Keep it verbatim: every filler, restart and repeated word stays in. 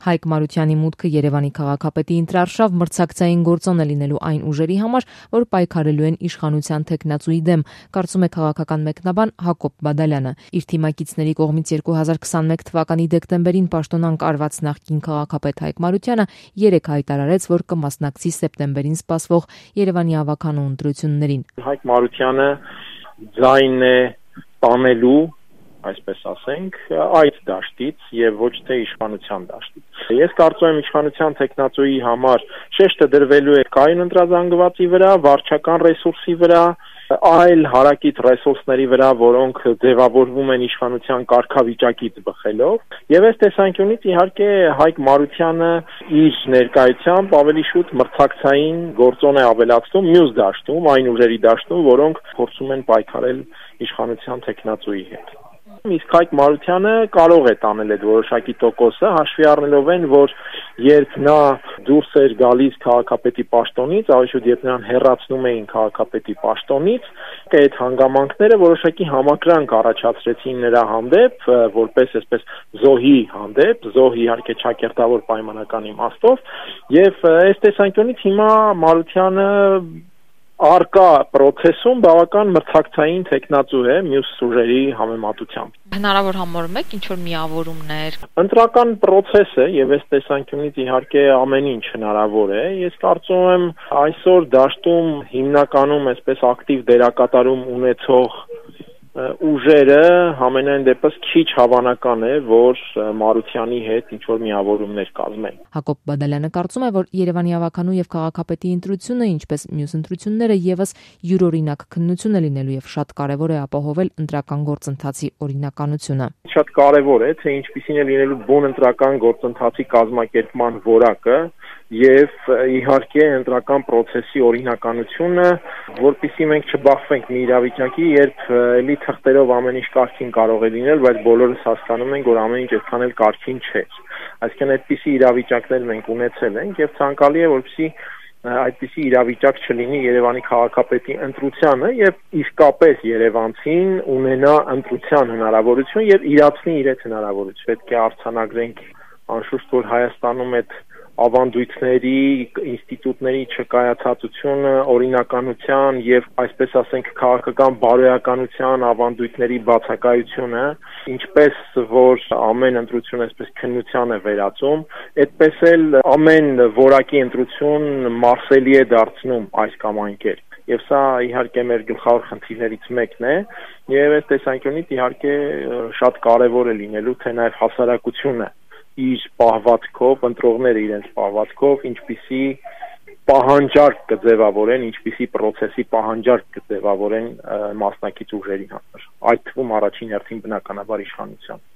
Հայկ Մարությանի մուտքը Երևանի քաղաքապետի ընտրարշավ մրցակցային գործոն է լինելու այն ուժերի համար, որ պայքարելու են իշխանության թեկնածուի դեմ, կարծում է քաղաքական մեկնաբան Հակոբ Բադալյանը։ Իր թիմակիցների կողմից երկու հազար քսաներկու թվականի դեկտեմբերին պաշտոնանկ արված նախկին քաղաքապետ Հայկ Մարությանը երեկ հայտարարեց, որ կմասնակցի սեպտեմբերին սպասվող Երևանի ավականու ընտրություններին։ Հայկ Մարությանը ձայն է տանելու, այսպես ասենք, այդ դաշտից եւ ոչ թե իշխանության դաշտից։ Ես կարծում եմ իշխանության տեխնացուի համար շեշտը դրվելու է կայուն ընտրազանգվածի վրա, վարչական ռեսուրսի վրա, այլ հարակից ռեսուրսների վրա, որոնք ձևավորվում են իշխանության կարգավիճակից բխելով։ Եվ այս տեսանկյունից իհարկե Հայկ Մարությանը իր ներկայությամբ ավելի շուտ մրցակցային գործոն է ավելացնում մյուս դաշտում, այն ուժերի դաշտում, որոնք փորձում են պայքարել իշխանության տեխնացուի հետ։ Իսկ Հայկ Մարությանը կարող է տանել այդ որոշակի տոկոսը, հաշվի առնելով են, որ երբ նա դուրս էր գալիս քաղաքապետի պաշտոնից, ավելի շուտ երբ նրան հեռացնում էին քաղաքապետի պաշտոնից, այդ հանգամանքները որոշակի համակրանք առաջացրեցին նրա հանդեպ, որպես այսպես զոհի հանդեպ, զոհ իհարկե ճակերտավոր պայմանական իմաստով, եւ այս տեսանկյունից հիմա Մարությանը արկա process-ում բավական մրցակցային տեխնացու է մյուս ուժերի համեմատությամբ։ Հնարավոր համարում եք ինչ-որ միավորումներ։ Ընտրական process է եւ այս տեսանկյունից իհարկե ամեն ինչ հնարավոր է։ Ես կարծում եմ այսօր դաշտում հիմնականում այսպես ակտիվ դերակատարում ունեցող ուժերը համենայն դեպս քիչ հավանական է, որ Մարությանի հետ ինչ-որ միավորումներ կազմեն։ Հակոբ Բադալյանը կարծում է, որ Երևանի ավականու եւ քաղաքապետի ընտրությունը, ինչպես մյուս ընտրությունները, եւս յուրօրինակ քննություն է լինելու եւ շատ կարեւոր է ապահովել ընտրական գործընթացի օրինականությունը։ Շատ կարեւոր է, թե ինչպիսին է լինելու բուն ընտրական գործընթացի կազմակերպման որակը եւ իհարկե ընտրական process-ի օրինականությունը, որպեսզի մենք չբախվենք մի իրավիճակի, երբ էլի թղթերով ամեն ինչ կարգին կարող է լինել, բայց բոլորս հասկանում ենք, որ ամեն ինչ այդքան էլ կարգին չէ։ Այսինքն այդպիսի իրավիճակներ մենք ունեցել ենք եւ ցանկալի է, որպեսզի այդպիսի իրավիճակ չլինի Երևանի քաղաքապետի ընտրությանը եւ իսկապես երևանցին ունենա ընտրության հնարավորություն եւ իրացնի իր այդ հնարավորությունը։ Պետք է արձանագրենք անշուշտ, որ Հայաստանում այդ ավանդույթների, ինստիտուտների չկայացածությունը, օրինականության եւ այսպես ասենք քաղաքական բարոյականության ավանդույթների բացակայությունը, ինչպես որ ամեն ընտրություն այսպես քննության է վերածում, այդպես էլ ամեն որակի ընտրություն մարսելի է դարձնում այս կամ այն կերպ։ Եվ սա իհարկե մեր գլխավոր խնդիրներից մեկն է, եւ այս տեսանկյունից իհարկե շատ կարեւոր է լինելու, թե նաեւ հասարակությունը իր պահվածքով, ընտրողները իրենց պահվածքով, ինչպիսի պահանջարկ կձևավորեն, ինչպիսի process-ի պահանջարկ կձևավորեն մասնակից ուժերի համար, այդ թվում առաջին հերթին բնականաբար իշխանության։